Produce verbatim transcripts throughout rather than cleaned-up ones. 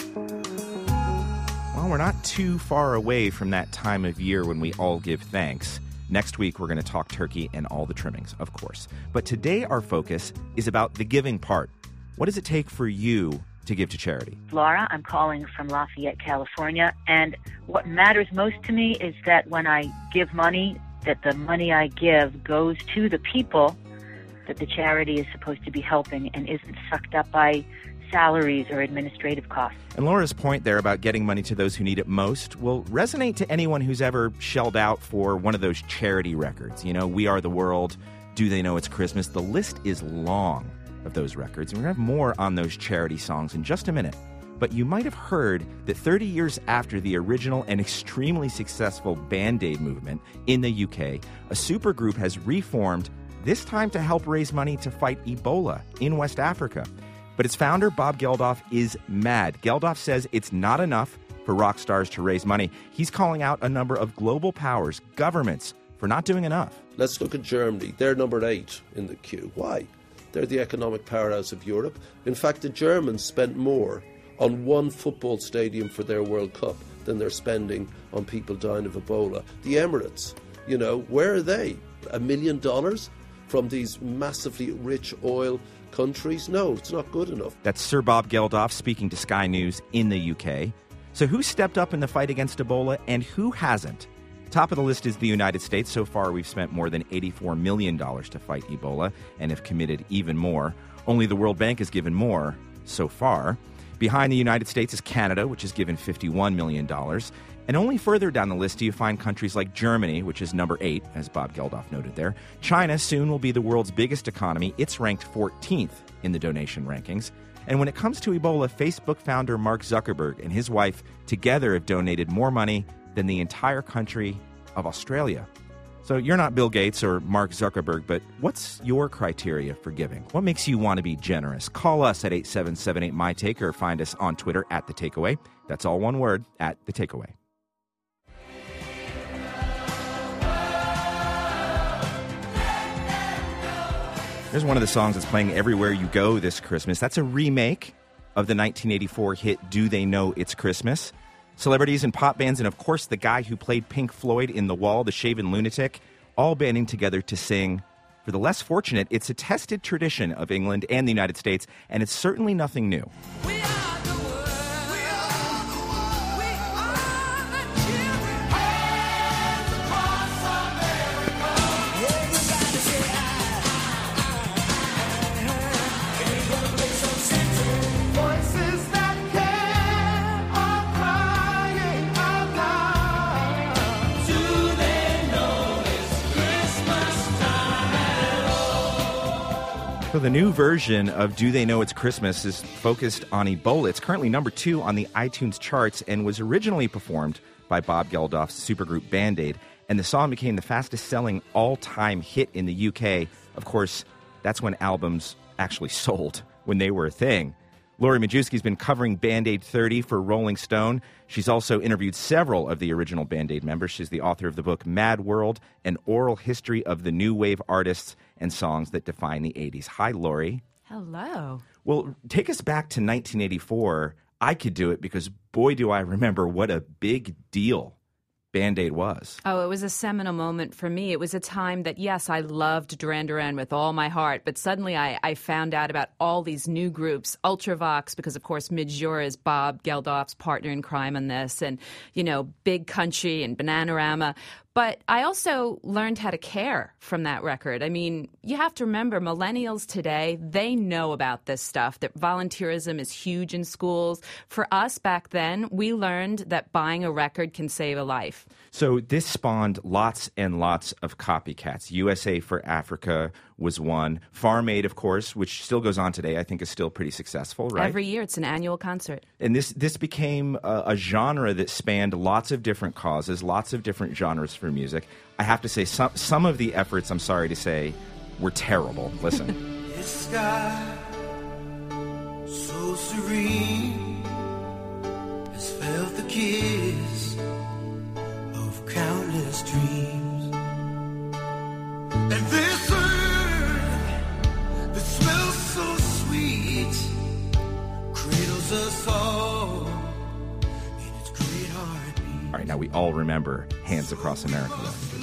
Well, we're not too far away from that time of year when we all give thanks. Next week, we're going to talk turkey and all the trimmings, of course. But today, our focus is about the giving part. What does it take for you to give to charity? Laura, I'm calling from Lafayette, California. And what matters most to me is that when I give money, that the money I give goes to the people that the charity is supposed to be helping and isn't sucked up by salaries or administrative costs. And Laura's point there about getting money to those who need it most will resonate to anyone who's ever shelled out for one of those charity records. You know, We Are the World, Do They Know It's Christmas? The list is long of those records, and we're going to have more on those charity songs in just a minute. But you might have heard that thirty years after the original and extremely successful Band-Aid movement in the U K, a supergroup has reformed, this time to help raise money to fight Ebola in West Africa. But its founder, Bob Geldof, is mad. Geldof says it's not enough for rock stars to raise money. He's calling out a number of global powers, governments, for not doing enough. Let's look at Germany. They're number eight in the queue. Why? They're the economic powerhouse of Europe. In fact, the Germans spent more on one football stadium for their World Cup than they're spending on people dying of Ebola. The Emirates, you know, where are they? A million dollars from these massively rich oil countries? No, it's not good enough. That's Sir Bob Geldof speaking to Sky News in the U K. So who stepped up in the fight against Ebola and who hasn't? Top of the list is the United States. So far, we've spent more than eighty-four million dollars to fight Ebola and have committed even more. Only the World Bank has given more so far. Behind the United States is Canada, which has given fifty-one million dollars. And only further down the list do you find countries like Germany, which is number eight, as Bob Geldof noted there. China soon will be the world's biggest economy. It's ranked fourteenth in the donation rankings. And when it comes to Ebola, Facebook founder Mark Zuckerberg and his wife together have donated more money than the entire country of Australia. So you're not Bill Gates or Mark Zuckerberg, but what's your criteria for giving? What makes you want to be generous? Call us at eight seven seven eight, M Y Take or find us on Twitter at The Takeaway. That's all one word, at The Takeaway. Here's one of the songs that's playing everywhere you go this Christmas. That's a remake of the nineteen eighty-four hit Do They Know It's Christmas? Celebrities and pop bands, and of course the guy who played Pink Floyd in The Wall, the Shaven Lunatic, all banding together to sing. For the less fortunate, it's a tested tradition of England and the United States, and it's certainly nothing new. We are the world. We are the world. We are the children. Hands across America. Everybody say I, I, I. Ain't gonna play some simple voices that care are crying out loud. Do they know it's Christmas time at all? So the new version of Do They Know It's Christmas is focused on Ebola. It's currently number two on the iTunes charts and was originally performed by Bob Geldof's supergroup Band-Aid. And the song became the fastest-selling all-time hit in the U K. Of course, that's when albums actually sold, when they were a thing. Lori Majewski's been covering Band-Aid thirty for Rolling Stone. She's also interviewed several of the original Band-Aid members. She's the author of the book Mad World, an oral history of the new wave artists and songs that define the eighties. Hi, Lori. Hello. Well, take us back to nineteen eighty-four. I could do it because, boy, do I remember what a big deal Band-Aid was. Oh, it was a seminal moment for me. It was a time that, yes, I loved Duran Duran with all my heart, but suddenly I, I found out about all these new groups, Ultravox, because, of course, Midge Ure is Bob Geldof's partner in crime on this, and, you know, Big Country and Bananarama. But I also learned how to care from that record. I mean, you have to remember, millennials today, they know about this stuff, that volunteerism is huge in schools. For us back then, we learned that buying a record can save a life. So this spawned lots and lots of copycats. U S A for Africa was one. Farm Aid, of course, which still goes on today, I think is still pretty successful, right? Every year, it's an annual concert. And this this became a, a genre that spanned lots of different causes, lots of different genres for music. I have to say, some, some of the efforts, I'm sorry to say, were terrible. Listen. This sky, so serene, has felt the kiss of countless dreams. And this earth that smells so sweet cradles us all right, now we all remember Hands Across America.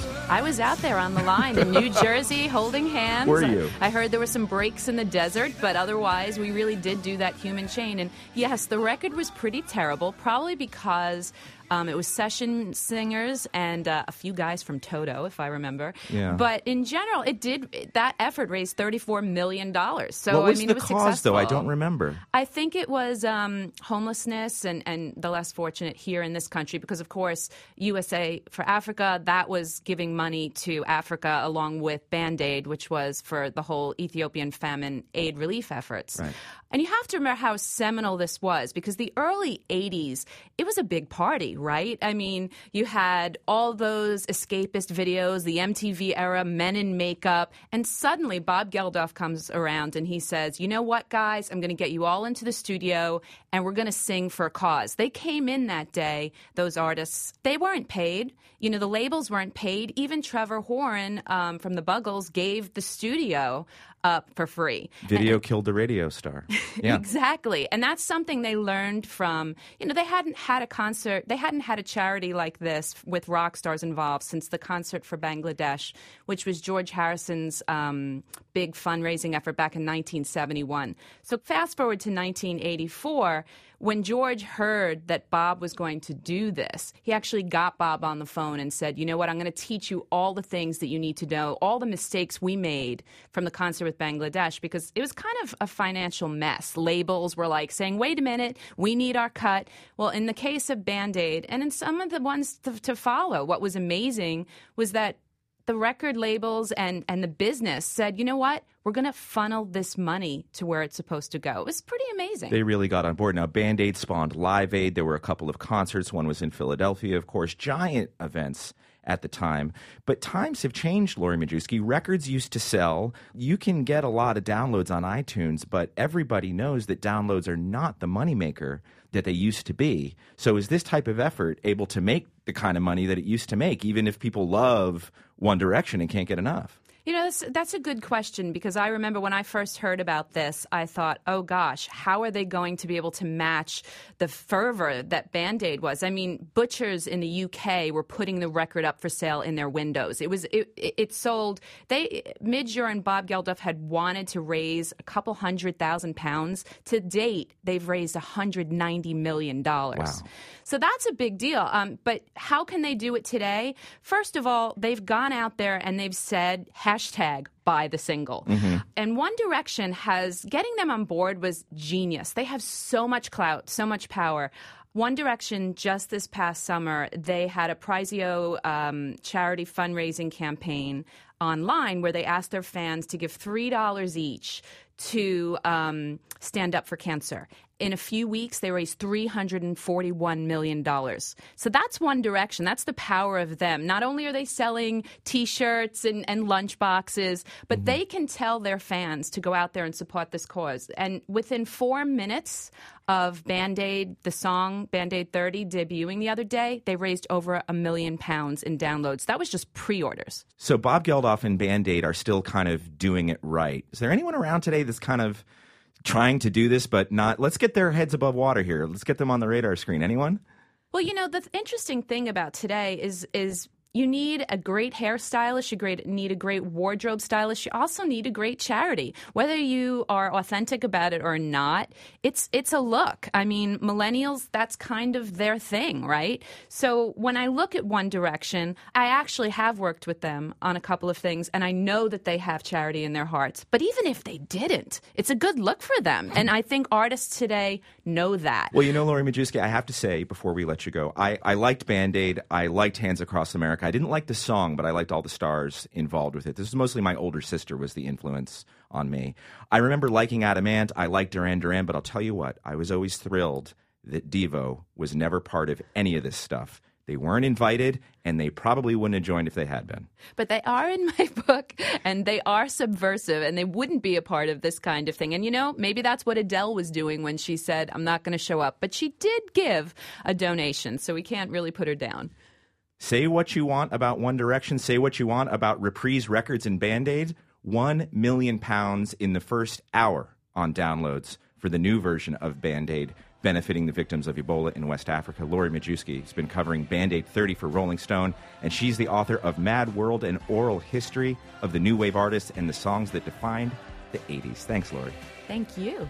I was out there on the line in New Jersey holding hands. Were you? I, I heard there were some breaks in the desert, but otherwise we really did do that human chain. And yes, the record was pretty terrible, probably because um, it was session singers and uh, a few guys from Toto, if I remember. Yeah. But in general, it did that effort raised thirty-four million dollars. So what was I mean, the it was cause, successful. though? I don't remember. I think it was um, homelessness and, and the less fortunate here in this country because, of course, U S A for Africa, that was giving money to Africa along with Band-Aid, which was for the whole Ethiopian famine aid relief efforts. Right. And you have to remember how seminal this was because the early eighties, it was a big party, right? I mean, you had all those escapist videos, the M T V era, men in makeup, and suddenly Bob Geldof comes around and he says, you know what, guys, I'm going to get you all into the studio and we're going to sing for a cause. They came in that day, those artists, they weren't paid. You know, the labels weren't paid. Even Trevor Horn um, from the Buggles gave the studio up for free. Video and, killed the radio star. Yeah. Exactly. And that's something they learned from, you know, they hadn't had a concert, they hadn't had a charity like this with rock stars involved since the Concert for Bangladesh, which was George Harrison's um, big fundraising effort back in nineteen seventy-one. So fast forward to nineteen eighty-four, when George heard that Bob was going to do this, he actually got Bob on the phone and said, you know what, I'm going to teach you all the things that you need to know, all the mistakes we made from the concert with Bangladesh, because it was kind of a financial mess. Labels were like saying, wait a minute, we need our cut. Well, in the case of Band-Aid, and in some of the ones to, to follow, what was amazing was that the record labels and, and the business said, you know what, we're going to funnel this money to where it's supposed to go. It was pretty amazing. They really got on board. Now, Band-Aid spawned Live Aid. There were a couple of concerts. One was in Philadelphia, of course, giant events at the time. But times have changed, Lori Majewski. Records used to sell. You can get a lot of downloads on iTunes, but everybody knows that downloads are not the moneymaker that they used to be. So is this type of effort able to make the kind of money that it used to make, even if people love One Direction and can't get enough? You know, that's, that's a good question because I remember when I first heard about this, I thought, oh, gosh, how are they going to be able to match the fervor that Band-Aid was? I mean, butchers in the U K were putting the record up for sale in their windows. It was it, it sold. They Midge Ure and Bob Geldof had wanted to raise a couple hundred thousand pounds. To date, they've raised one hundred ninety million dollars. Wow. So that's a big deal. Um, but how can they do it today? First of all, they've gone out there and they've said, hashtag buy the single. Mm-hmm. And One Direction has, getting them on board was genius. They have so much clout, so much power. One Direction, just this past summer, they had a Prizio um, charity fundraising campaign online where they asked their fans to give three dollars each to um, stand up for cancer. In a few weeks, they raised three hundred forty-one million dollars. So that's One Direction. That's the power of them. Not only are they selling T-shirts and, and lunch boxes, but mm-hmm. they can tell their fans to go out there and support this cause. And within four minutes of Band-Aid, the song Band-Aid thirty debuting the other day, they raised over a million pounds in downloads. That was just pre-orders. So Bob Geldof and Band-Aid are still kind of doing it right. Is there anyone around today that's kind of trying to do this, but not? Let's get their heads above water here. Let's get them on the radar screen. Anyone? Well, you know, the th- interesting thing about today is is you need a great hairstylist, you great, need a great wardrobe stylist, you also need a great charity. Whether you are authentic about it or not, it's it's a look. I mean, millennials, that's kind of their thing, right? So when I look at One Direction, I actually have worked with them on a couple of things, and I know that they have charity in their hearts. But even if they didn't, it's a good look for them. And I think artists today know that. Well, you know, Lori Majewski, I have to say, before we let you go, I, I liked Band-Aid. I liked Hands Across America. I didn't like the song, but I liked all the stars involved with it. This is mostly my older sister was the influence on me. I remember liking Adam Ant. I liked Duran Duran, but I'll tell you what, I was always thrilled that Devo was never part of any of this stuff. They weren't invited, and they probably wouldn't have joined if they had been. But they are in my book, and they are subversive, and they wouldn't be a part of this kind of thing. And, you know, maybe that's what Adele was doing when she said, I'm not going to show up. But she did give a donation, so we can't really put her down. Say what you want about One Direction. Say what you want about Reprise Records and Band-Aid. One million pounds in the first hour on downloads for the new version of Band-Aid. benefiting the victims of Ebola in West Africa. Lori Majewski has been covering Band-Aid thirty for Rolling Stone, and she's the author of Mad World, an oral history of the new wave artists and the songs that defined the eighties. Thanks, Lori. Thank you.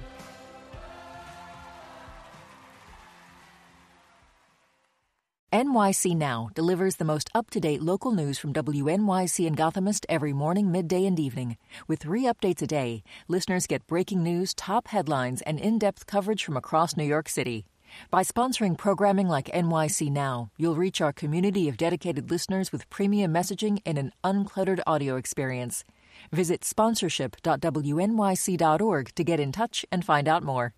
N Y C Now delivers the most up-to-date local news from W N Y C and Gothamist every morning, midday, and evening. With three updates a day, listeners get breaking news, top headlines, and in-depth coverage from across New York City. By sponsoring programming like N Y C Now, you'll reach our community of dedicated listeners with premium messaging and an uncluttered audio experience. Visit sponsorship dot W N Y C dot org to get in touch and find out more.